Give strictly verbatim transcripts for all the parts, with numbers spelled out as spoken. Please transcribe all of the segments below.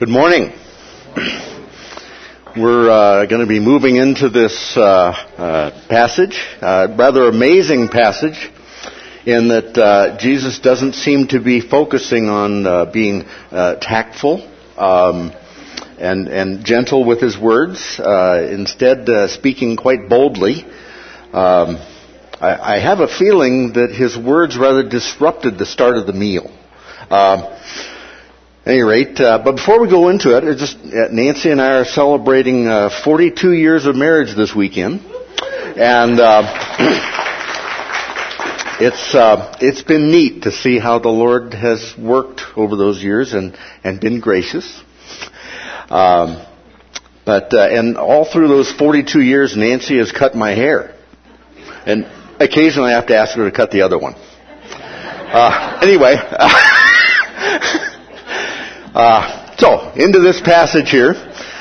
Good morning. We're uh, going to be moving into this uh, uh, passage, uh, rather amazing passage, in that uh, Jesus doesn't seem to be focusing on uh, being uh, tactful um, and, and gentle with his words, uh, instead uh, speaking quite boldly. Um, I, I have a feeling that his words rather disrupted the start of the meal. Uh, At any rate, uh, but before we go into it, it's just uh, Nancy and I are celebrating uh, forty-two years of marriage this weekend, and uh, it's uh, it's been neat to see how the Lord has worked over those years and and been gracious. Um, but uh, and all through those forty-two years, Nancy has cut my hair, and occasionally I have to ask her to cut the other one. Uh, anyway. Uh, so, into this passage here.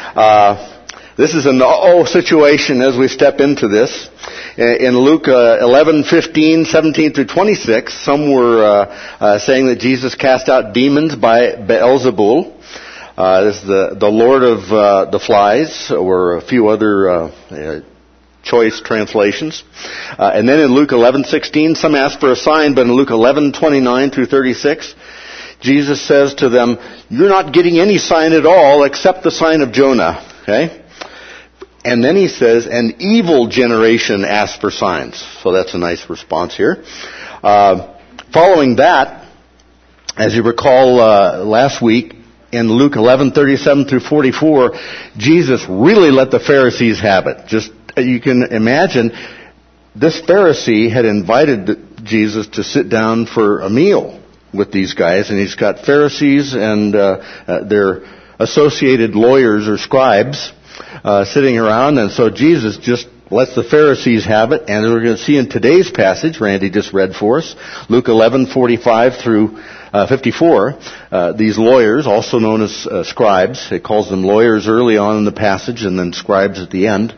Uh, this is an oh situation as we step into this. In Luke uh, eleven, fifteen, seventeen through twenty-six, some were uh, uh, saying that Jesus cast out demons by Beelzebul. Uh, this is the, the Lord of uh, the Flies, or a few other uh, uh, choice translations. Uh, and then in Luke eleven, sixteen, some asked for a sign, but in Luke eleven, twenty-nine through thirty-six, Jesus says to them, you're not getting any sign at all except the sign of Jonah. Okay? And then he says, an evil generation asks for signs. So that's a nice response here. Uh, following that, as you recall uh, last week, in Luke eleven, thirty-seven through forty-four, Jesus really let the Pharisees have it. Just, you can imagine, this Pharisee had invited Jesus to sit down for a meal with these guys, and he's got Pharisees and uh, uh, their associated lawyers or scribes uh, sitting around, and so Jesus just lets the Pharisees have it, and we're going to see in today's passage, Randy just read for us, Luke eleven, forty-five through uh, fifty-four, uh, these lawyers, also known as uh, scribes, it calls them lawyers early on in the passage and then scribes at the end.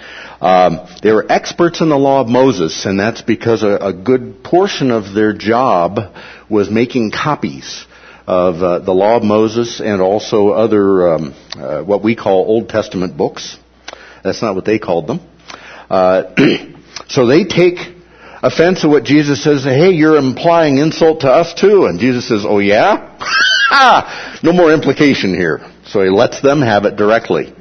Um, they were experts in the law of Moses, and that's because a, a good portion of their job was making copies of uh, the law of Moses and also other um, uh, what we call Old Testament books. That's not what they called them. Uh, so they take offense at what Jesus says. Hey, you're implying insult to us too. And Jesus says, oh yeah? No more implication here. So he lets them have it directly.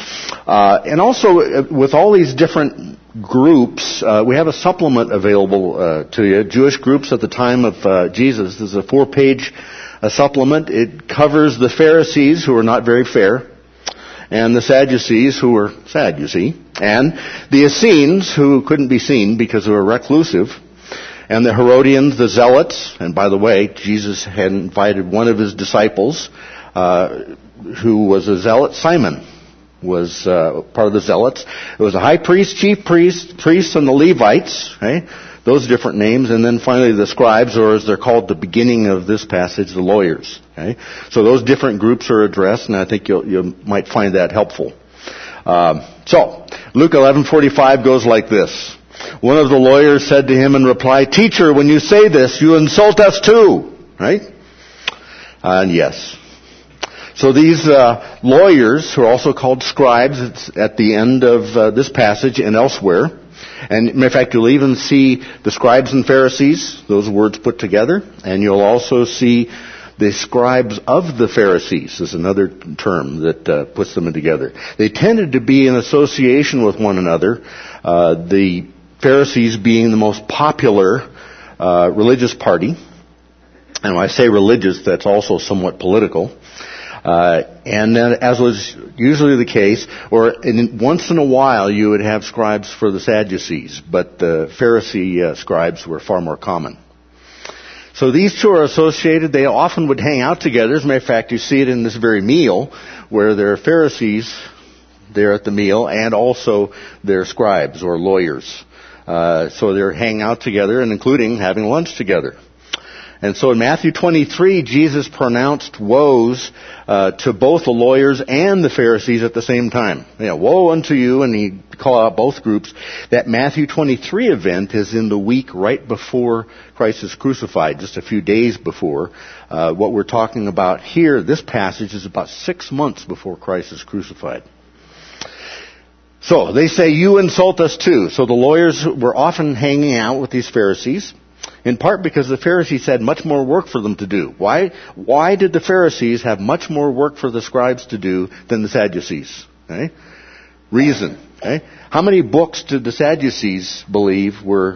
Uh, and also, with all these different groups, uh, we have a supplement available uh, to you. Jewish groups at the time of uh, Jesus. This is a four-page uh, supplement. It covers the Pharisees, who are not very fair, and the Sadducees, who were sad, you see, and the Essenes, who couldn't be seen because they were reclusive, and the Herodians, the Zealots. And by the way, Jesus had invited one of his disciples, uh, who was a zealot, Simon, was uh, part of the Zealots. It was the high priest, chief priest, priests, and the Levites, okay? Those different names, and then finally the scribes, or as they're called at the beginning of this passage, the lawyers. Okay? So those different groups are addressed, and I think you'll, you might find that helpful. Um, so, Luke eleven forty-five goes like this. One of the lawyers said to him in reply, Teacher, when you say this, you insult us too. Right? Uh, and yes. So these uh, lawyers, who are also called scribes, it's at the end of uh, this passage and elsewhere. And in fact, you'll even see the scribes and Pharisees, those words put together. And you'll also see the scribes of the Pharisees, is another term that uh, puts them together. They tended to be in association with one another, uh, the Pharisees being the most popular uh, religious party. And when I say religious, that's also somewhat political. Uh, and then, as was usually the case, or in, once in a while, you would have scribes for the Sadducees, but the Pharisee uh, scribes were far more common. So these two are associated. They often would hang out together. As a matter of fact, you see it in this very meal, where there are Pharisees there at the meal, and also their scribes or lawyers. Uh, so they're hanging out together, and including having lunch together. And so in Matthew twenty-three, Jesus pronounced woes uh, to both the lawyers and the Pharisees at the same time. You know, woe unto you, and he called out both groups. That Matthew twenty-three event is in the week right before Christ is crucified, just a few days before. Uh, what we're talking about here, this passage, is about six months before Christ is crucified. So they say, you insult us too. So the lawyers were often hanging out with these Pharisees, in part because the Pharisees had much more work for them to do. Why, why did the Pharisees have much more work for the scribes to do than the Sadducees? Okay? Reason. Okay? How many books did the Sadducees believe were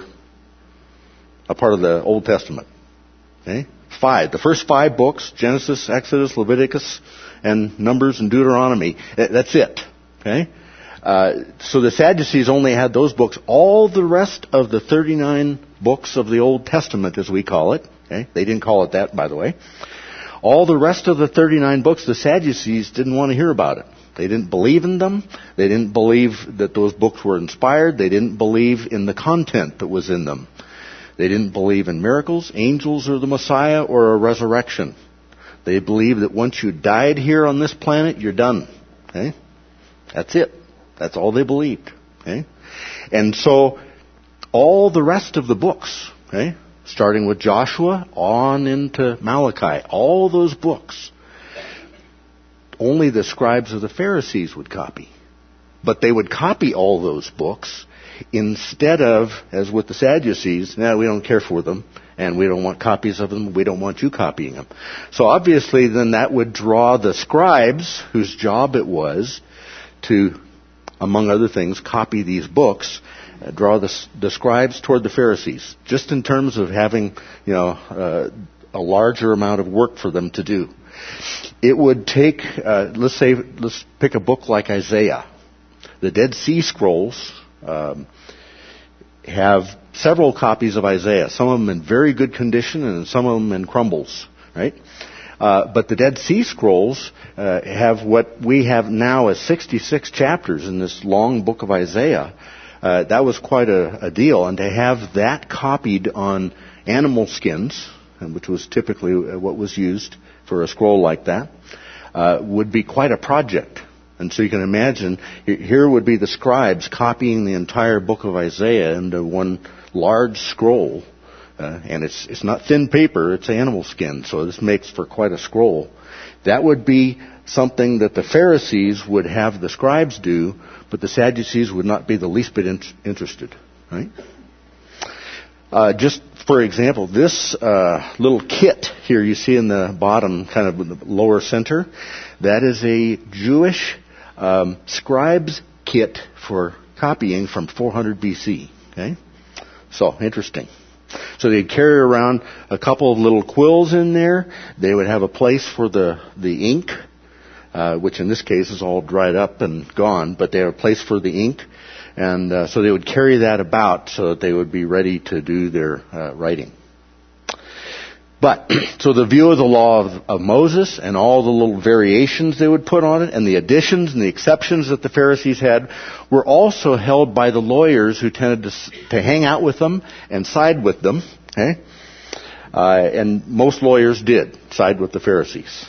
a part of the Old Testament? Okay? Five. The first five books, Genesis, Exodus, Leviticus, and Numbers and Deuteronomy. That's it. Okay? Uh, so the Sadducees only had those books. All the rest of the thirty-nine books of the Old Testament, as we call it, okay? They didn't call it that, by the way. All the rest of the thirty-nine books, the Sadducees didn't want to hear about it. They didn't believe in them. They didn't believe that those books were inspired. They didn't believe in the content that was in them. They didn't believe in miracles, angels, or the Messiah, or a resurrection. They believed that once you died here on this planet, you're done. Okay? That's it. That's all they believed. Okay? And so, all the rest of the books, okay, starting with Joshua on into Malachi, all those books, only the scribes of the Pharisees would copy. But they would copy all those books instead of, as with the Sadducees, no, we don't care for them, and we don't want copies of them, we don't want you copying them. So obviously then that would draw the scribes, whose job it was to, among other things, copy these books, uh, draw the, the scribes toward the Pharisees, just in terms of having, you know, uh, a larger amount of work for them to do. It would take, uh, let's say, let's pick a book like Isaiah. The Dead Sea Scrolls um, have several copies of Isaiah, some of them in very good condition and some of them in crumbles, right? Uh, but the Dead Sea Scrolls uh, have what we have now as sixty-six chapters in this long book of Isaiah. Uh, that was quite a, a deal. And to have that copied on animal skins, which was typically what was used for a scroll like that, uh, would be quite a project. And so you can imagine, here would be the scribes copying the entire book of Isaiah into one large scroll. Uh, and it's it's not thin paper, it's animal skin, so this makes for quite a scroll. That would be something that the Pharisees would have the scribes do, but the Sadducees would not be the least bit in- interested. Right? Uh, just for example, this uh, little kit here you see in the bottom, kind of in the lower center, that is a Jewish um, scribe's kit for copying from four hundred B C. Okay, so interesting. So they'd carry around a couple of little quills in there. They would have a place for the, the ink, uh, which in this case is all dried up and gone, but they had a place for the ink. And uh, so they would carry that about so that they would be ready to do their uh, writing. But, so the view of the law of, of Moses and all the little variations they would put on it and the additions and the exceptions that the Pharisees had were also held by the lawyers who tended to, to hang out with them and side with them. Okay? Uh, and most lawyers did side with the Pharisees.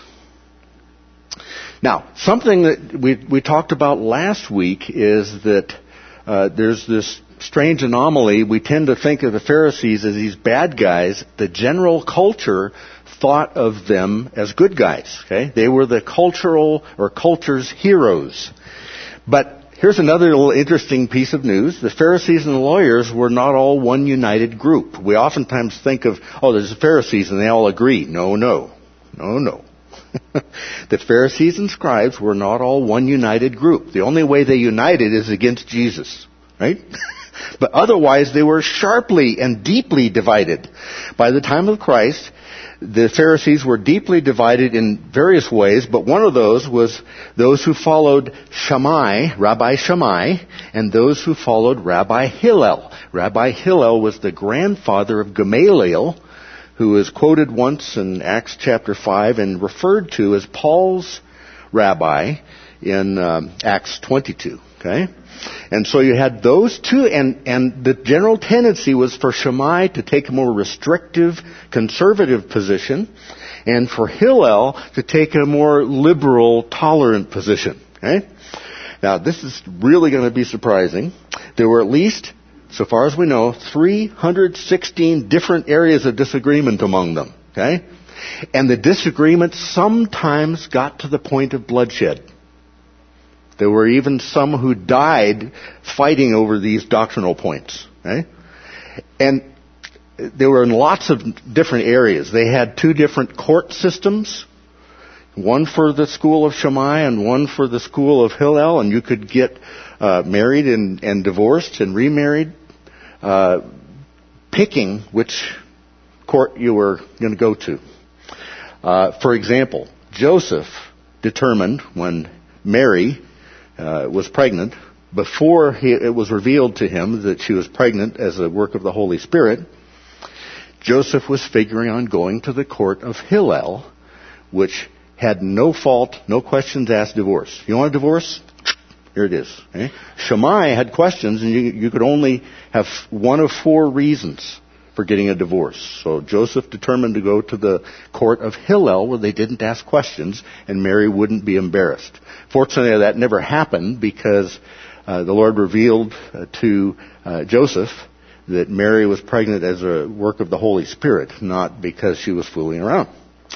Now, something that we, we talked about last week is that uh, there's this strange anomaly. We tend to think of the Pharisees as these bad guys. The general culture thought of them as good guys. Okay, they were the cultural or culture's heroes. But here's another little interesting piece of news: the Pharisees and the lawyers were not all one united group. We oftentimes think of, oh, there's the Pharisees and they all agree. No, no, no, no. The Pharisees and scribes were not all one united group. The only way they united is against Jesus, right? But otherwise, they were sharply and deeply divided. By the time of Christ, the Pharisees were deeply divided in various ways, but one of those was those who followed Shammai, Rabbi Shammai, and those who followed Rabbi Hillel. Rabbi Hillel was the grandfather of Gamaliel, who is quoted once in Acts chapter five and referred to as Paul's rabbi in um, Acts twenty-two. Okay? And so you had those two, and, and the general tendency was for Shammai to take a more restrictive, conservative position, and for Hillel to take a more liberal, tolerant position. Okay? Now, this is really going to be surprising. There were at least, so far as we know, three hundred sixteen different areas of disagreement among them. Okay? And the disagreement sometimes got to the point of bloodshed. There were even some who died fighting over these doctrinal points. Okay? And they were in lots of different areas. They had two different court systems, one for the school of Shammai and one for the school of Hillel, and you could get uh, married and, and divorced and remarried, uh, picking which court you were going to go to. Uh, for example, Joseph determined when Mary uh, was pregnant, before he, it was revealed to him that she was pregnant as a work of the Holy Spirit, Joseph was figuring on going to the court of Hillel, which had no fault, no questions asked divorce. You want a divorce? Here it is. Okay? Shammai had questions, and you, you could only have one of four reasons for getting a divorce. So Joseph determined to go to the court of Hillel, where they didn't ask questions, and Mary wouldn't be embarrassed. Fortunately, that never happened, because uh, the Lord revealed uh, to uh, Joseph that Mary was pregnant as a work of the Holy Spirit, not because she was fooling around.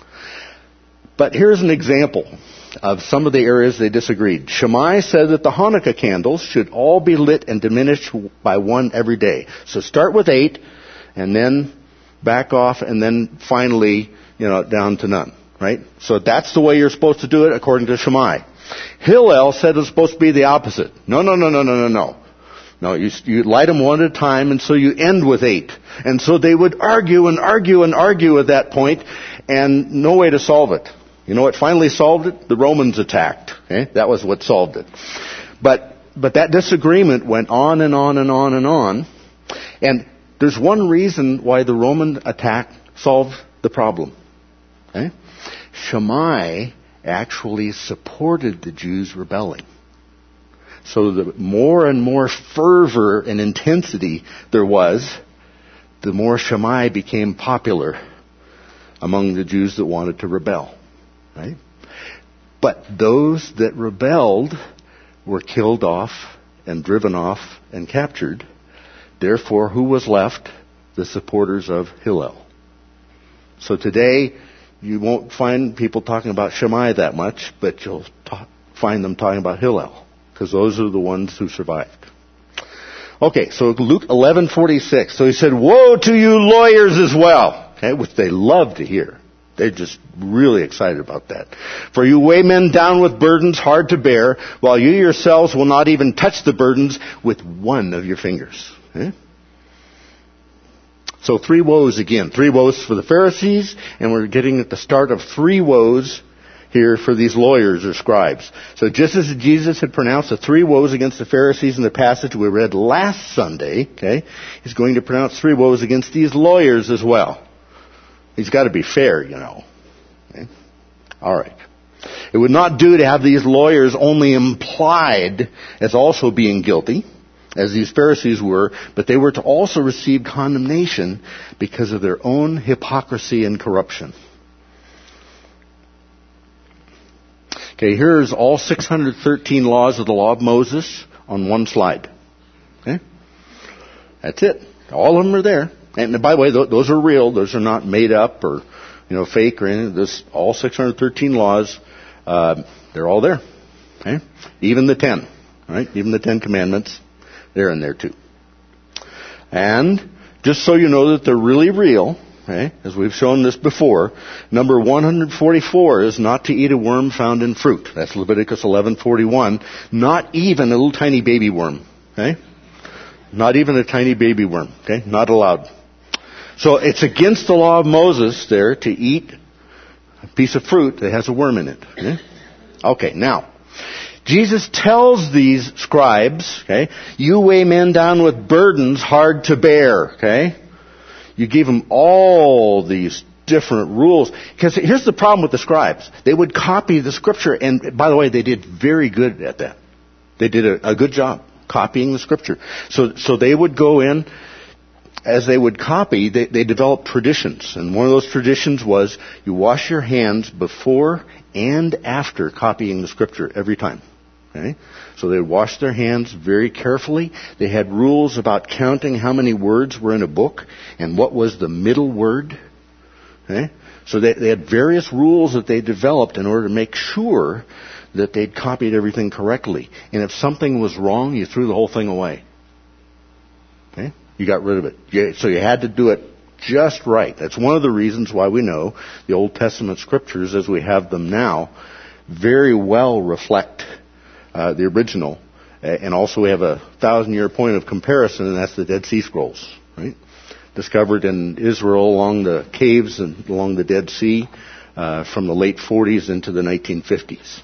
But here's an example of some of the areas they disagreed. Shammai said that the Hanukkah candles should all be lit and diminished by one every day. So start with eight, and then back off, and then finally, you know, down to none, right? So that's the way you're supposed to do it according to Shammai. Hillel said it was supposed to be the opposite. No, no, no, no, no, no, no. No, you, you light them one at a time, and so you end with eight. And so they would argue and argue and argue at that point, and no way to solve it. You know what finally solved it? The Romans attacked. Okay? That was what solved it. But, but that disagreement went on and on and on and on. And there's one reason why the Roman attack solved the problem. Okay? Shammai actually supported the Jews rebelling. So the more and more fervor and intensity there was, the more Shammai became popular among the Jews that wanted to rebel. Right? But those that rebelled were killed off and driven off and captured. Therefore, who was left? The supporters of Hillel. So today, you won't find people talking about Shammai that much, but you'll ta- find them talking about Hillel, because those are the ones who survived. Okay, so Luke eleven forty-six. So he said, "Woe to you lawyers as well," okay, which they love to hear. They're just really excited about that. "For you weigh men down with burdens hard to bear, while you yourselves will not even touch the burdens with one of your fingers." Okay? So three woes again. Three woes for the Pharisees, and we're getting at the start of three woes here for these lawyers or scribes. So just as Jesus had pronounced the three woes against the Pharisees in the passage we read last Sunday, okay, he's going to pronounce three woes against these lawyers as well. He's got to be fair, you know. Okay? All right. It would not do to have these lawyers only implied as also being guilty, as these Pharisees were, but they were to also receive condemnation because of their own hypocrisy and corruption. Okay, here's all six hundred thirteen laws of the law of Moses on one slide. Okay? That's it. All of them are there. And by the way, those are real. Those are not made up or, you know, fake or anything. This, all six hundred thirteen laws, uh, they're all there. Okay? Even the ten, right? Even the Ten Commandments, they're in there too. And just so you know that they're really real, okay, as we've shown this before, number one hundred forty-four is not to eat a worm found in fruit. That's Leviticus eleven forty-one. Not even a little tiny baby worm. Okay? Not even a tiny baby worm. Okay? Not allowed. So it's against the law of Moses there to eat a piece of fruit that has a worm in it. Okay, okay, now, Jesus tells these scribes, okay, you weigh men down with burdens hard to bear, okay? You give them all these different rules. Because here's the problem with the scribes. They would copy the scripture, and by the way, they did very good at that. They did a, a good job copying the Scripture. So, so they would go in, as they would copy, they, they developed traditions. And one of those traditions was you wash your hands before and after copying the Scripture every time. Okay? So they would wash their hands very carefully. They had rules about counting how many words were in a book and what was the middle word. Okay? So they, they had various rules that they developed in order to make sure that they'd copied everything correctly. And if something was wrong, you threw the whole thing away. Okay? You got rid of it. You, so you had to do it just right. That's one of the reasons why we know the Old Testament Scriptures, as we have them now, very well reflect uh, the original. And also we have a thousand-year point of comparison, and that's the Dead Sea Scrolls, right? Discovered in Israel along the caves and along the Dead Sea uh, from the late forties into the nineteen fifties.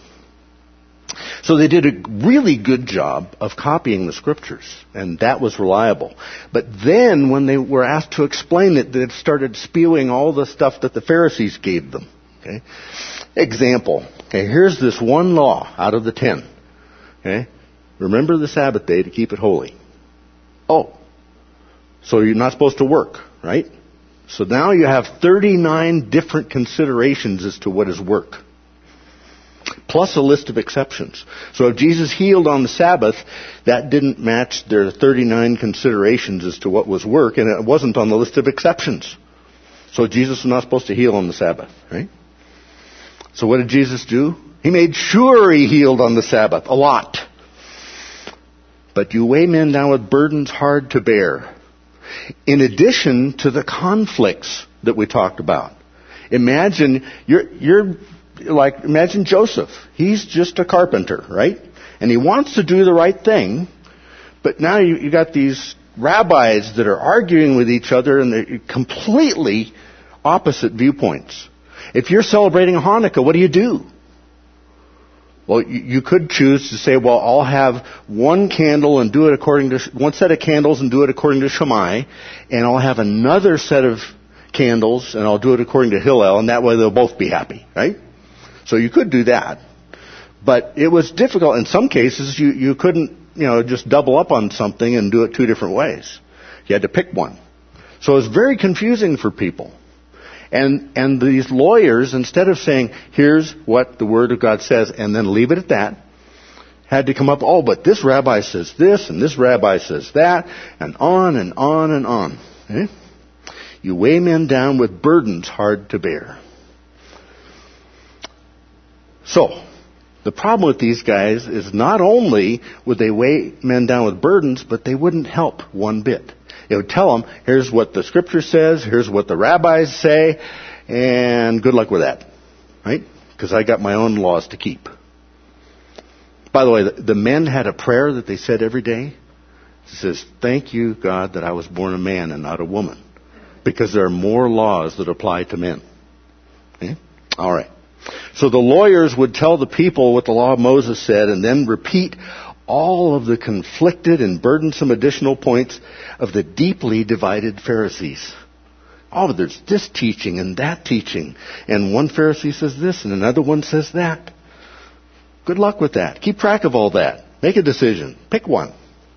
So they did a really good job of copying the Scriptures, and that was reliable. But then when they were asked to explain it, they started spewing all the stuff that the Pharisees gave them. Okay? Example. Okay, here's this one law out of the ten. Okay? Remember the Sabbath day to keep it holy. Oh. So you're not supposed to work, right? So now you have thirty-nine different considerations as to what is work. Plus a list of exceptions. So if Jesus healed on the Sabbath, that didn't match their thirty-nine considerations as to what was work, and it wasn't on the list of exceptions. So Jesus was not supposed to heal on the Sabbath, right? So what did Jesus do? He made sure he healed on the Sabbath, a lot. But you weigh men down with burdens hard to bear. In addition to the conflicts that we talked about. Imagine, you're, you're like, imagine Joseph. He's just a carpenter, right? And he wants to do the right thing, but now you, you got these rabbis that are arguing with each other and they're completely opposite viewpoints. If you're celebrating Hanukkah, what do you do? Well, you could choose to say, well, I'll have one candle and do it according to, one set of candles and do it according to Shammai, and I'll have another set of candles and I'll do it according to Hillel, and that way they'll both be happy, right? So you could do that. But it was difficult. In some cases, you, you couldn't, you know, just double up on something and do it two different ways. You had to pick one. So it was very confusing for people. And and these lawyers, instead of saying, here's what the Word of God says, and then leave it at that, had to come up, oh, but this rabbi says this, and this rabbi says that, and on and on and on. Okay? You weigh men down with burdens hard to bear. So, the problem with these guys is not only would they weigh men down with burdens, but they wouldn't help one bit. It would tell them, here's what the Scripture says, here's what the rabbis say, and good luck with that. Right? Because I got my own laws to keep. By the way, the, the men had a prayer that they said every day. It says, thank you, God, that I was born a man and not a woman. Because there are more laws that apply to men. Okay? All right. So the lawyers would tell the people what the law of Moses said and then repeat all of the conflicted and burdensome additional points of the deeply divided Pharisees. Oh, there's this teaching and that teaching. And one Pharisee says this and another one says that. Good luck with that. Keep track of all that. Make a decision. Pick one.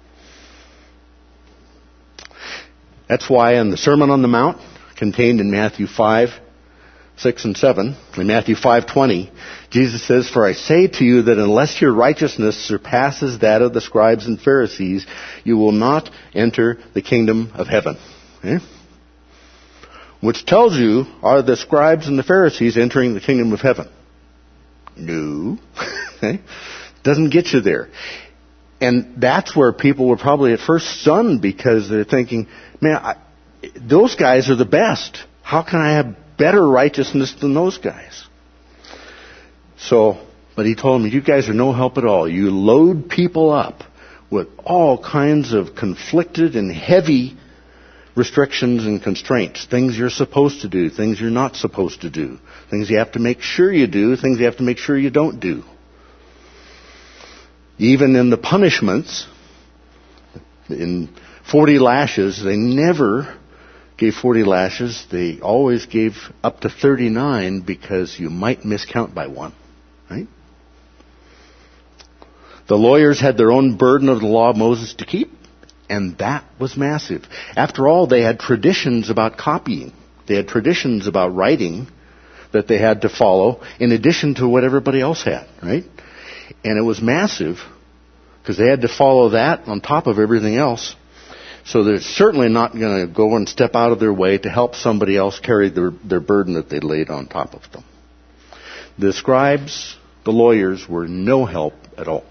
That's why in the Sermon on the Mount, contained in Matthew five, six and seven, in Matthew five twenty, Jesus says, for I say to you that unless your righteousness surpasses that of the scribes and Pharisees, you will not enter the kingdom of heaven. Okay? Which tells you, are the scribes and the Pharisees entering the kingdom of heaven? No. Okay? Doesn't get you there. And that's where people were probably at first stunned because they're thinking, man, I, those guys are the best. How can I have better righteousness than those guys? So, but he told them, you guys are no help at all. You load people up with all kinds of conflicted and heavy restrictions and constraints. Things you're supposed to do, things you're not supposed to do. Things you have to make sure you do, things you have to make sure you don't do. Even in the punishments, in forty lashes, they never gave forty lashes. They always gave up to thirty-nine because you might miscount by one. Right? The lawyers had their own burden of the law of Moses to keep, and that was massive. After all, they had traditions about copying. They had traditions about writing that they had to follow in addition to what everybody else had, right? And it was massive because they had to follow that on top of everything else. So they're certainly not going to go and step out of their way to help somebody else carry their, their burden that they laid on top of them. The scribes, the lawyers, were no help at all.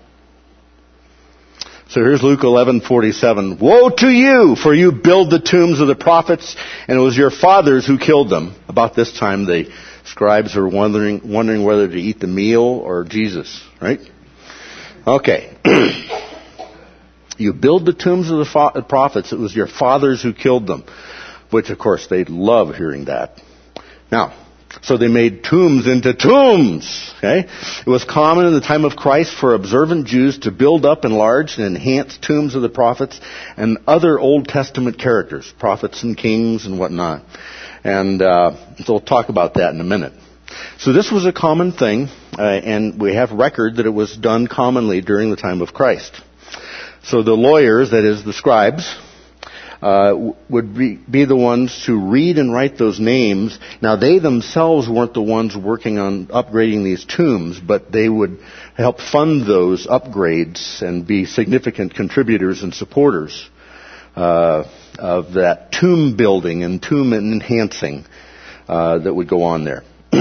So here's Luke eleven forty-seven. Woe to you, for you build the tombs of the prophets, and it was your fathers who killed them. About this time, the scribes are wondering, wondering whether to eat the meal or Jesus, right? Okay. You build the tombs of the fa- prophets. It was your fathers who killed them, which, of course, they love hearing that. Now, so they made tombs into tombs. Okay? It was common in the time of Christ for observant Jews to build up, enlarge, and enhance tombs of the prophets and other Old Testament characters, prophets and kings and whatnot. And uh, so we'll talk about that in a minute. So this was a common thing, uh, and we have record that it was done commonly during the time of Christ. So the lawyers, that is the scribes, uh, would be, be the ones to read and write those names. Now they themselves weren't the ones working on upgrading these tombs, but they would help fund those upgrades and be significant contributors and supporters uh, of that tomb building and tomb enhancing uh, that would go on there.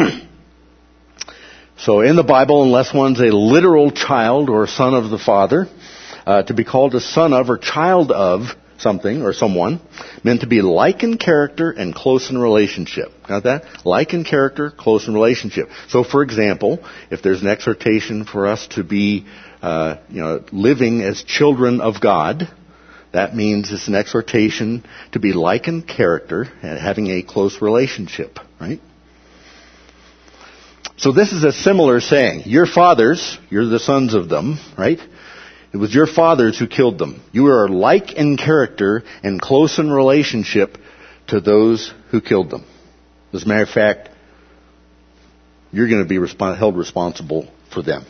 So in the Bible, unless one's a literal child or son of the Father, Uh, to be called a son of or child of something or someone meant to be like in character and close in relationship. Got that? Like in character, close in relationship. So, for example, if there's an exhortation for us to be, uh, you know, living as children of God, that means it's an exhortation to be like in character and having a close relationship, right? So this is a similar saying. Your fathers, you're the sons of them, right? It was your fathers who killed them. You are like in character and close in relationship to those who killed them. As a matter of fact, you're going to be resp- held responsible for them.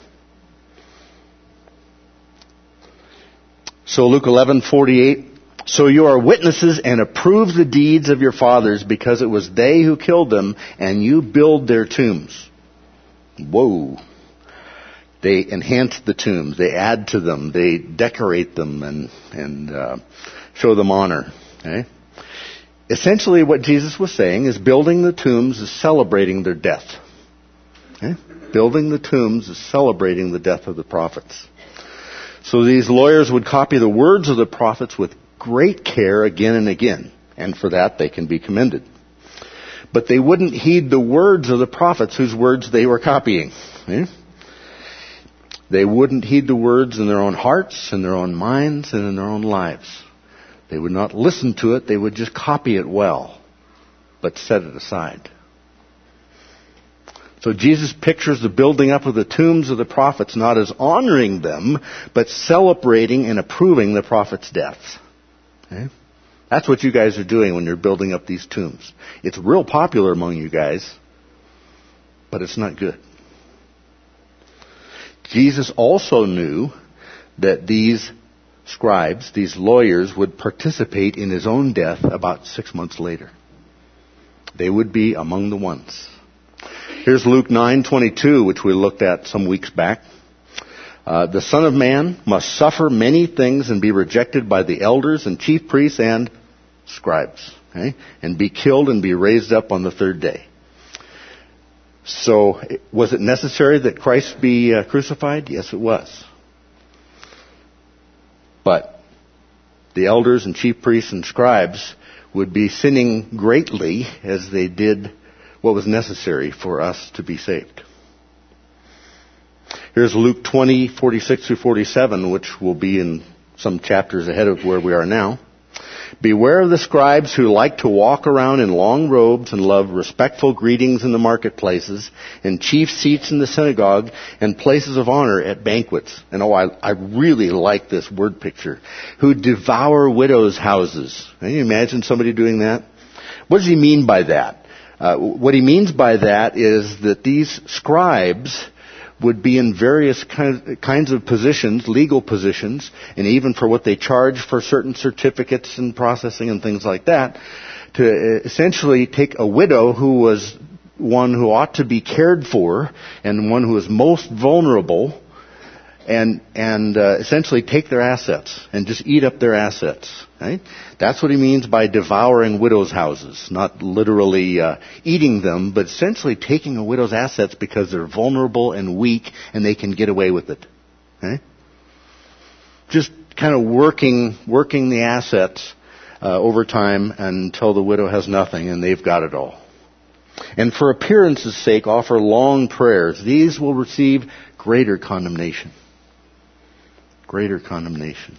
So Luke eleven forty-eight. So you are witnesses and approve the deeds of your fathers, because it was they who killed them, and you build their tombs. Whoa. They enhance the tombs. They add to them. They decorate them and and uh, show them honor. Okay? Essentially, what Jesus was saying is building the tombs is celebrating their death. Okay? Building the tombs is celebrating the death of the prophets. So these lawyers would copy the words of the prophets with great care again and again, and for that they can be commended. But they wouldn't heed the words of the prophets whose words they were copying. Okay? They wouldn't heed the words in their own hearts, in their own minds, and in their own lives. They would not listen to it. They would just copy it well, but set it aside. So Jesus pictures the building up of the tombs of the prophets not as honoring them, but celebrating and approving the prophets' deaths. Okay? That's what you guys are doing when you're building up these tombs. It's real popular among you guys, but it's not good. Jesus also knew that these scribes, these lawyers, would participate in his own death about six months later. They would be among the ones. Here's Luke nine twenty-two, which we looked at some weeks back. Uh, the Son of Man must suffer many things and be rejected by the elders and chief priests and scribes, okay? And be killed and be raised up on the third day. So, was it necessary that Christ be uh, crucified? Yes, it was. But the elders and chief priests and scribes would be sinning greatly as they did what was necessary for us to be saved. Here's Luke twenty, forty-six through forty-seven, which will be in some chapters ahead of where we are now. Beware of the scribes who like to walk around in long robes and love respectful greetings in the marketplaces and chief seats in the synagogue and places of honor at banquets. And oh, I, I really like this word picture. Who devour widows' houses. Can you imagine somebody doing that? What does he mean by that? Uh, what he means by that is that these scribes would be in various kinds of positions, legal positions, and even for what they charge for certain certificates and processing and things like that, to essentially take a widow who was one who ought to be cared for and one who was most vulnerable, and and uh, essentially take their assets and just eat up their assets. Right? That's what he means by devouring widows' houses. Not literally uh, eating them, but essentially taking a widow's assets because they're vulnerable and weak and they can get away with it. Okay? Just kind of working working the assets uh, over time until the widow has nothing and they've got it all. And for appearance's sake, offer long prayers. These will receive greater condemnation. Greater condemnation.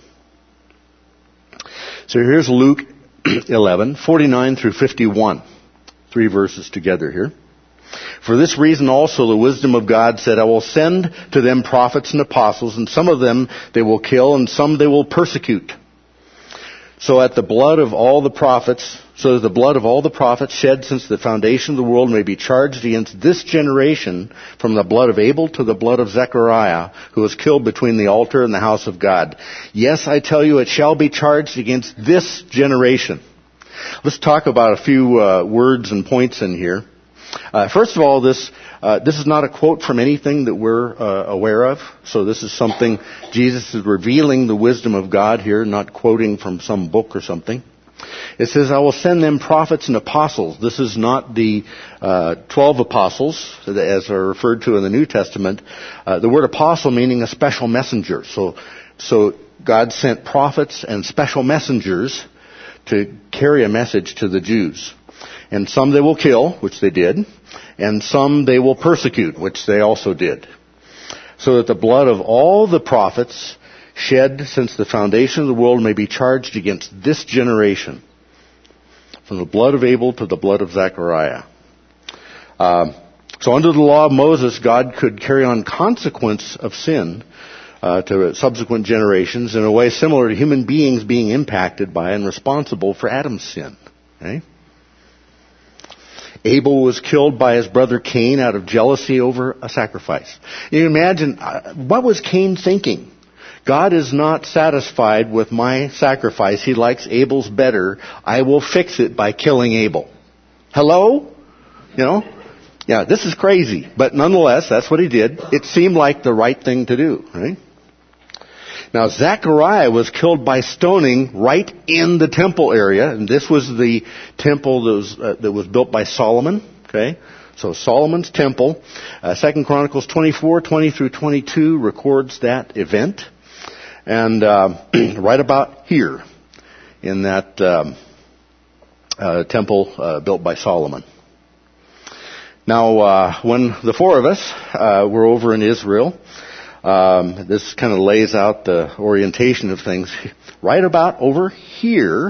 So here's Luke eleven, forty-nine through fifty-one. Three verses together here. For this reason also the wisdom of God said, I will send to them prophets and apostles, and some of them they will kill, and some they will persecute. So at the blood of all the prophets, so that the blood of all the prophets shed since the foundation of the world may be charged against this generation, from the blood of Abel to the blood of Zechariah, who was killed between the altar and the house of God. Yes, I tell you, it shall be charged against this generation. Let's talk about a few uh, words and points in here. Uh, first of all, this uh, this is not a quote from anything that we're uh, aware of. So this is something Jesus is revealing the wisdom of God here, not quoting from some book or something. It says, I will send them prophets and apostles. This is not the uh, twelve apostles, as are referred to in the New Testament. Uh, the word apostle meaning a special messenger. So, so God sent prophets and special messengers to carry a message to the Jews. And some they will kill, which they did, and some they will persecute, which they also did. So that the blood of all the prophets shed since the foundation of the world may be charged against this generation, from the blood of Abel to the blood of Zechariah. Uh, so under the law of Moses, God could carry on consequence of sin uh, to subsequent generations in a way similar to human beings being impacted by and responsible for Adam's sin. Okay? Abel was killed by his brother Cain out of jealousy over a sacrifice. You can imagine, uh, what was Cain thinking? God is not satisfied with my sacrifice. He likes Abel's better. I will fix it by killing Abel. Hello? You know? Yeah, this is crazy. But nonetheless, that's what he did. It seemed like the right thing to do, right? Now, Zechariah was killed by stoning right in the temple area. And this was the temple that was, uh, that was built by Solomon. Okay? So Solomon's temple. Uh, Second Chronicles twenty-four, twenty through twenty-two records that event. And uh, right about here in that um, uh, temple uh, built by Solomon. Now, uh, when the four of us uh, were over in Israel, um, this kind of lays out the orientation of things. Right about over here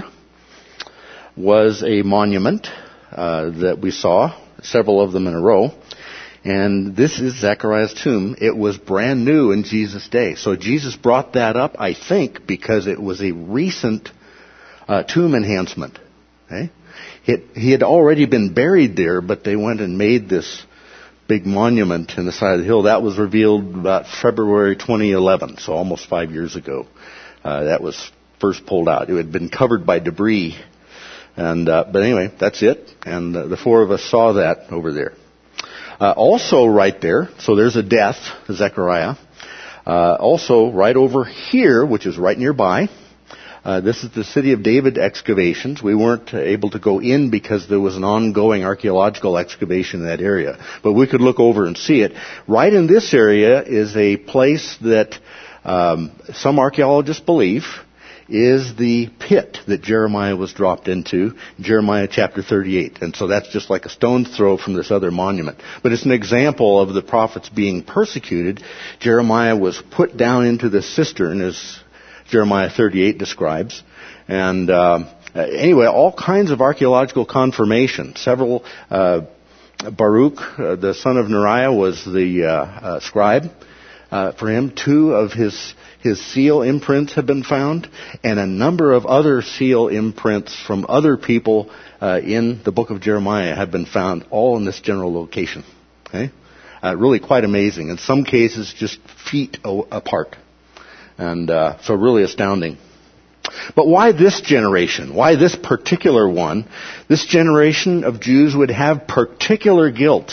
was a monument uh, that we saw, several of them in a row. And this is Zechariah's tomb. It was brand new in Jesus' day. So Jesus brought that up, I think, because it was a recent uh, tomb enhancement. Okay? It, he had already been buried there, but they went and made this big monument in the side of the hill. That was revealed about February twenty eleven, so almost five years ago. Uh, that was first pulled out. It had been covered by debris. And uh, but anyway, that's it. And uh, the four of us saw that over there. Uh, also right there, so there's a death, Zechariah. Uh, also right over here, which is right nearby, uh, this is the City of David excavations. We weren't able to go in because there was an ongoing archaeological excavation in that area. But we could look over and see it. Right in this area is a place that um, some archaeologists believe is the pit that Jeremiah was dropped into, Jeremiah chapter thirty-eight. And so that's just like a stone's throw from this other monument. But it's an example of the prophets being persecuted. Jeremiah was put down into the cistern, as Jeremiah thirty-eight describes. And um, anyway, all kinds of archaeological confirmation. Several, uh, Baruch, uh, the son of Neriah, was the uh, uh, scribe uh, for him. Two of his His seal imprints have been found, and a number of other seal imprints from other people uh, in the book of Jeremiah have been found, all in this general location. Okay, Uh, really quite amazing. In some cases, just feet o- apart. And uh, so really astounding. But why this generation? Why this particular one? This generation of Jews would have particular guilt.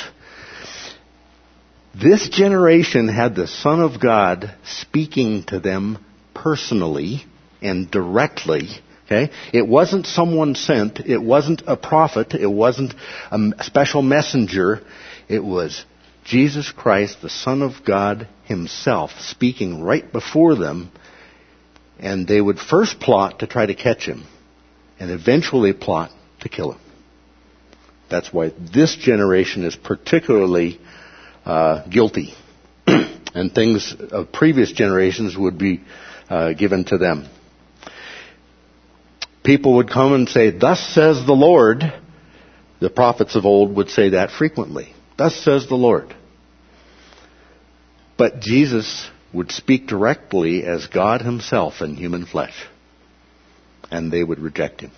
This generation had the Son of God speaking to them personally and directly. Okay? It wasn't someone sent. It wasn't a prophet. It wasn't a special messenger. It was Jesus Christ, the Son of God himself, speaking right before them. And they would first plot to try to catch him and eventually plot to kill him. That's why this generation is particularly uh, guilty. And things of previous generations would be uh, given to them. People would come and say, "Thus says the Lord." The prophets of old would say that frequently. "Thus says the Lord." But Jesus would speak directly as God himself in human flesh. And they would reject him.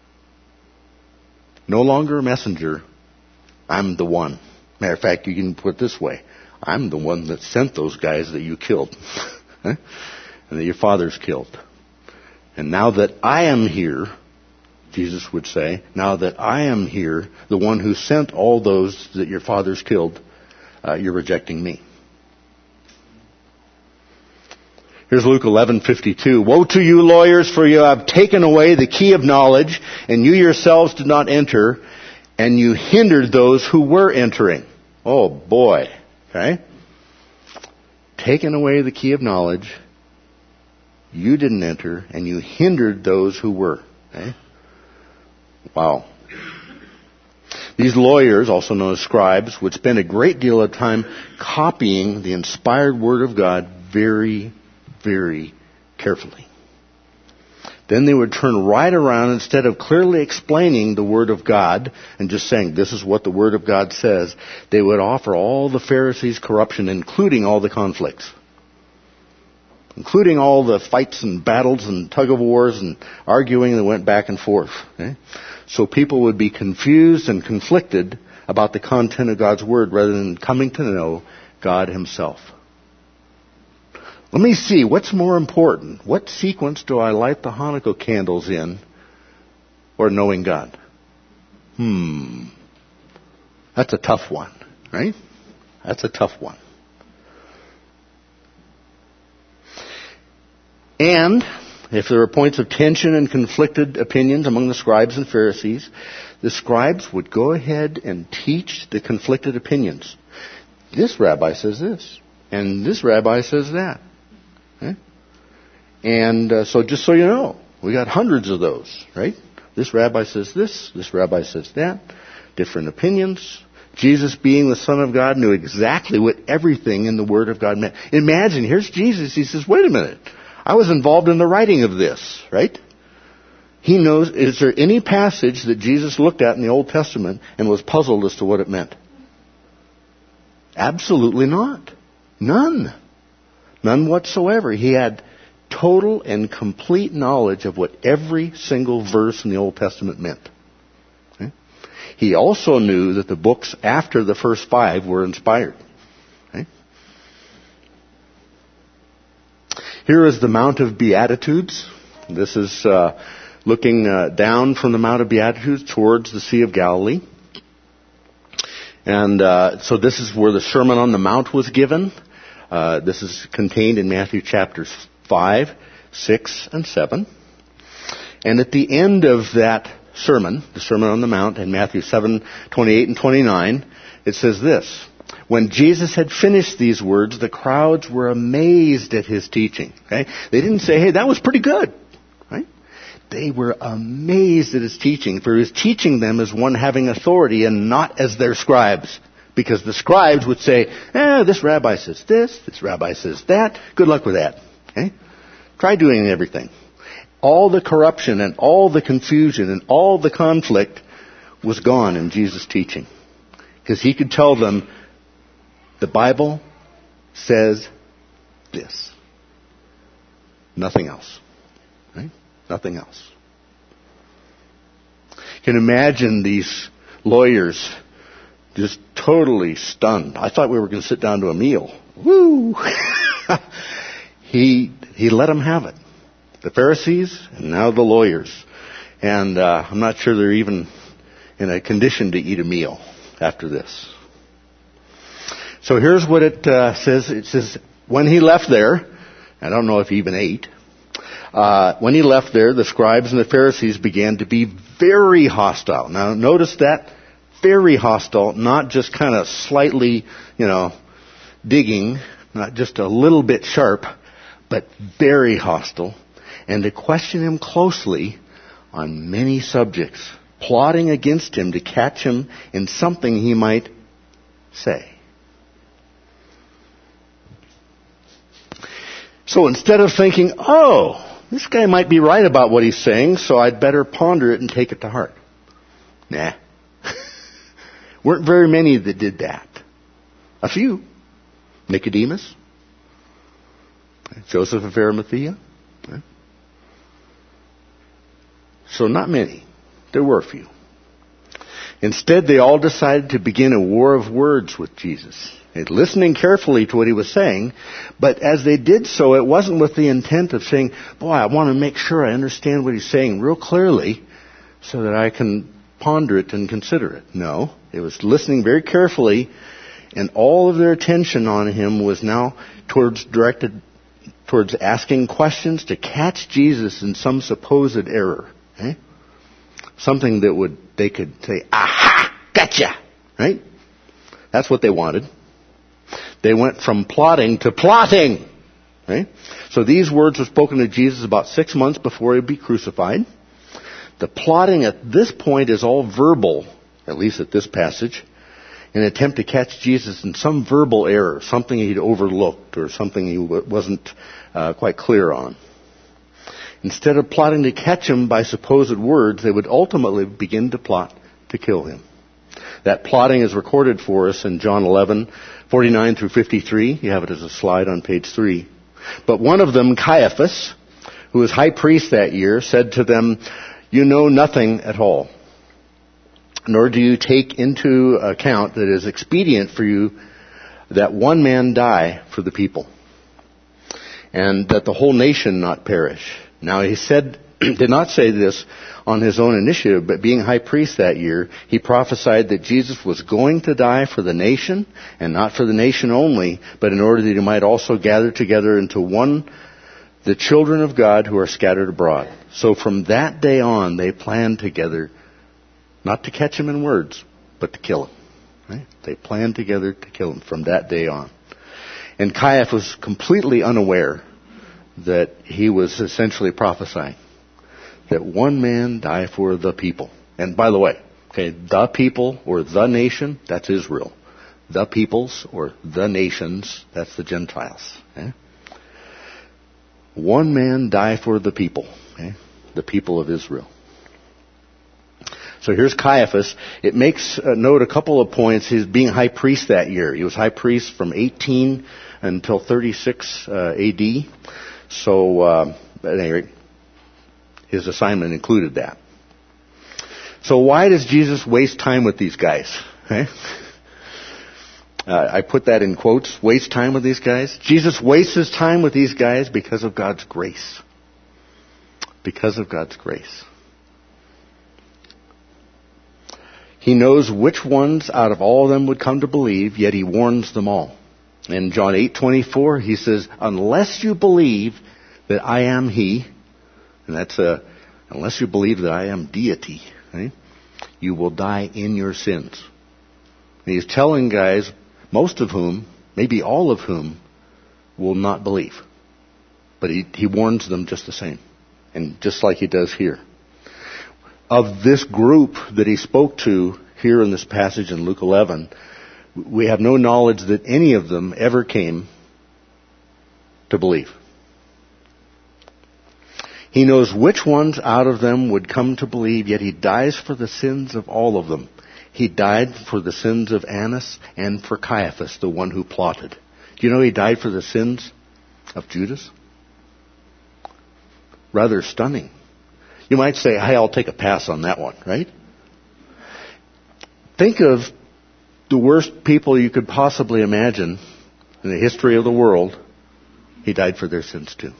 No longer a messenger. I'm the one. Matter of fact, you can put it this way. I'm the one that sent those guys that you killed. And that your fathers killed. And now that I am here, Jesus would say, now that I am here, the one who sent all those that your fathers killed, uh, you're rejecting me. Here's Luke eleven fifty-two. Woe to you, lawyers, for you have taken away the key of knowledge, and you yourselves did not enter, and you hindered those who were entering. Oh boy. Okay? Taken away the key of knowledge, you didn't enter, and you hindered those who were. Okay? Wow. These lawyers, also known as scribes, would spend a great deal of time copying the inspired Word of God very, very carefully. Then they would turn right around, instead of clearly explaining the Word of God and just saying, this is what the Word of God says, they would offer all the Pharisees' corruption, including all the conflicts. Including all the fights and battles and tug-of-wars and arguing that went back and forth. Okay? So people would be confused and conflicted about the content of God's Word rather than coming to know God himself. Let me see, what's more important? What sequence do I light the Hanukkah candles in, or knowing God? Hmm. That's a tough one, right? That's a tough one. And if there were points of tension and conflicted opinions among the scribes and Pharisees, the scribes would go ahead and teach the conflicted opinions. This rabbi says this, and this rabbi says that. Okay? And uh, so just so you know, we got hundreds of those, right? This rabbi says this, this rabbi says that, different opinions. Jesus, being the Son of God, knew exactly what everything in the Word of God meant. Imagine, here's Jesus, he says, wait a minute, I was involved in the writing of this, right? He knows, is there any passage that Jesus looked at in the Old Testament and was puzzled as to what it meant? Absolutely not. None. None whatsoever. He had total and complete knowledge of what every single verse in the Old Testament meant. Okay? He also knew that the books after the first five were inspired. Okay? Here is the Mount of Beatitudes. This is uh, looking uh, down from the Mount of Beatitudes towards the Sea of Galilee. And uh, so this is where the Sermon on the Mount was given. Uh, this is contained in Matthew chapters five, six, and seven. And at the end of that sermon, the Sermon on the Mount, in Matthew seven, twenty-eight and twenty-nine, it says this. When Jesus had finished these words, the crowds were amazed at his teaching. Okay? They didn't say, hey, that was pretty good. Right? They were amazed at his teaching, for he was teaching them as one having authority and not as their scribes. Because the scribes would say, eh, this rabbi says this, this rabbi says that. Good luck with that. Okay? Try doing everything. All the corruption and all the confusion and all the conflict was gone in Jesus' teaching. Because he could tell them, the Bible says this. Nothing else. Right? Nothing else. You can imagine these lawyers just totally stunned. I thought we were going to sit down to a meal. Woo! he he let them have it. The Pharisees and now the lawyers. And uh, I'm not sure they're even in a condition to eat a meal after this. So here's what it uh, says. It says, when he left there, I don't know if he even ate, uh, when he left there, the scribes and the Pharisees began to be very hostile. Now notice that, very hostile, not just kind of slightly, you know, digging, not just a little bit sharp, but very hostile, and to question him closely on many subjects, plotting against him to catch him in something he might say. So instead of thinking, oh, this guy might be right about what he's saying, so I'd better ponder it and take it to heart. Nah. Weren't very many that did that. A few. Nicodemus. Joseph of Arimathea. So not many. There were a few. Instead, they all decided to begin a war of words with Jesus, listening carefully to what he was saying. But as they did so, it wasn't with the intent of saying, boy, I want to make sure I understand what he's saying real clearly so that I can ponder it and consider it. No, it was listening very carefully, and all of their attention on him was now towards directed towards asking questions to catch Jesus in some supposed error. Okay? Something that would they could say, aha, gotcha, right? That's what they wanted. They went from plotting to plotting. Right? So these words were spoken to Jesus about six months before he would be crucified. The plotting at this point is all verbal, at least at this passage, in an attempt to catch Jesus in some verbal error, something he'd overlooked or something he wasn't uh, quite clear on. Instead of plotting to catch him by supposed words, they would ultimately begin to plot to kill him. That plotting is recorded for us in John eleven, forty-nine through fifty-three. You have it as a slide on page three. But one of them, Caiaphas, who was high priest that year, said to them, "You know nothing at all, nor do you take into account that it is expedient for you that one man die for the people, and that the whole nation not perish." Now he said, did not say this on his own initiative, but being high priest that year, he prophesied that Jesus was going to die for the nation, and not for the nation only, but in order that he might also gather together into one the children of God who are scattered abroad. So from that day on, they planned together not to catch him in words, but to kill him. Right? They planned together to kill him from that day on. And Caiaphas was completely unaware that he was essentially prophesying that one man die for the people. And by the way, okay, the people or the nation, that's Israel. The peoples or the nations, that's the Gentiles. Okay? One man die for the people, okay? The people of Israel. So here's Caiaphas. It makes uh, note a couple of points. He's being high priest that year. He was high priest from eighteen until thirty-six uh, A D. So, uh, at any rate, his assignment included that. So why does Jesus waste time with these guys? Okay? Uh, I put that in quotes, waste time with these guys. Jesus wastes his time with these guys because of God's grace. Because of God's grace. He knows which ones out of all of them would come to believe, yet he warns them all. In John eight twenty-four, he says, unless you believe that I am he, and that's a, unless you believe that I am deity, right, you will die in your sins. And he's telling guys, most of whom, maybe all of whom, will not believe. But he, he warns them just the same. And just like he does here. Of this group that he spoke to here in this passage in Luke eleven, we have no knowledge that any of them ever came to believe. He knows which ones out of them would come to believe, yet he dies for the sins of all of them. He died for the sins of Annas and for Caiaphas, the one who plotted. Do you know he died for the sins of Judas? Rather stunning. You might say, hey, I'll take a pass on that one, right? Think of the worst people you could possibly imagine in the history of the world, He died for their sins too.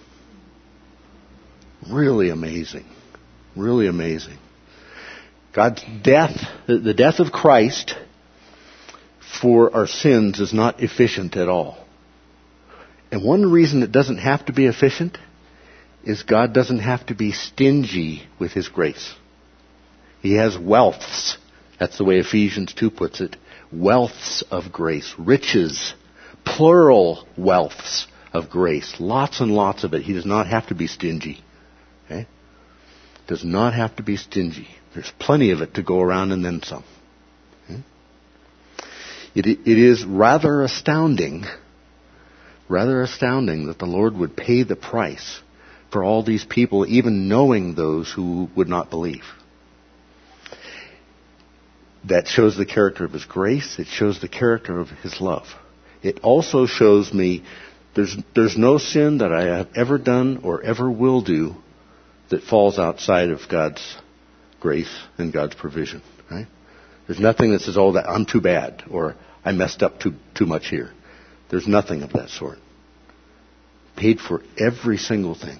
Really amazing. Really amazing. God's death, the death of Christ for our sins is not efficient at all. And one reason it doesn't have to be efficient is God doesn't have to be stingy with His grace. He has wealths. That's the way Ephesians two puts it. Wealths of grace. Riches. Plural wealths of grace. Lots and lots of it. He does not have to be stingy. Okay? Does not have to be stingy. There's plenty of it to go around and then some. Okay? It, it is rather astounding, rather astounding that the Lord would pay the price for all these people, even knowing those who would not believe. That shows the character of His grace. It shows the character of His love. It also shows me there's, there's no sin that I have ever done or ever will do that falls outside of God's grace and God's provision. Right? There's nothing that says, oh, that I'm too bad, or I messed up too, too much here. There's nothing of that sort. Paid for every single thing.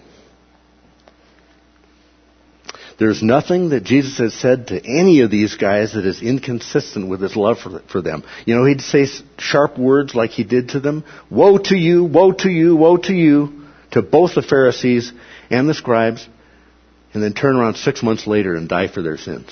There's nothing that Jesus has said to any of these guys that is inconsistent with His love for, for them. You know, He'd say sharp words like He did to them. Woe to you, woe to you, woe to you, to both the Pharisees and the scribes, and then turn around six months later and die for their sins.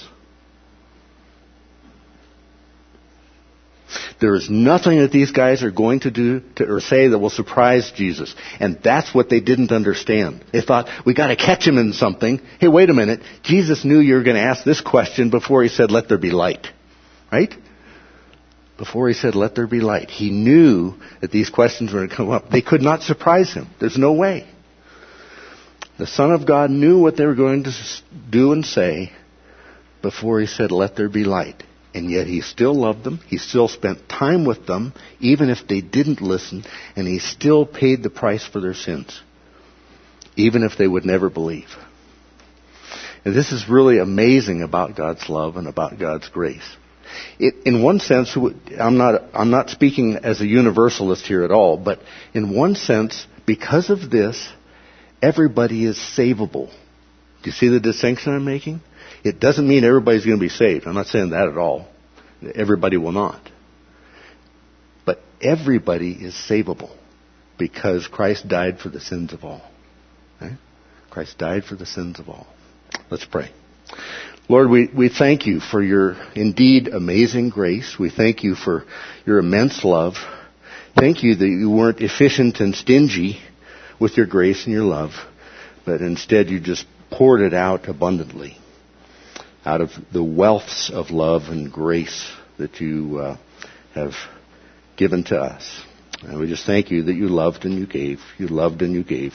There is nothing that these guys are going to do to, or say that will surprise Jesus. And that's what they didn't understand. They thought, we got to catch Him in something. Hey, wait a minute. Jesus knew you were going to ask this question before He said, let there be light. Right? Before He said, let there be light. He knew that these questions were going to come up. They could not surprise Him. There's no way. The Son of God knew what they were going to do and say before He said, let there be light. And yet He still loved them. He still spent time with them, even if they didn't listen. And He still paid the price for their sins, even if they would never believe. And this is really amazing about God's love and about God's grace. It, in one sense, I'm not, I'm not speaking as a universalist here at all, but in one sense, because of this, everybody is savable. Do you see the distinction I'm making? It doesn't mean everybody's going to be saved. I'm not saying that at all. Everybody will not. But everybody is savable because Christ died for the sins of all. Okay? Christ died for the sins of all. Let's pray. Lord, we, we thank You for Your indeed amazing grace. We thank You for Your immense love. Thank You that You weren't efficient and stingy with Your grace and Your love, but instead You just poured it out abundantly, out of the wealths of love and grace that You uh, have given to us. And we just thank You that You loved and You gave. You loved and You gave.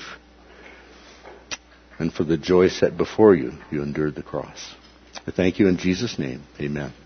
And for the joy set before You, You endured the cross. I thank You in Jesus' name. Amen.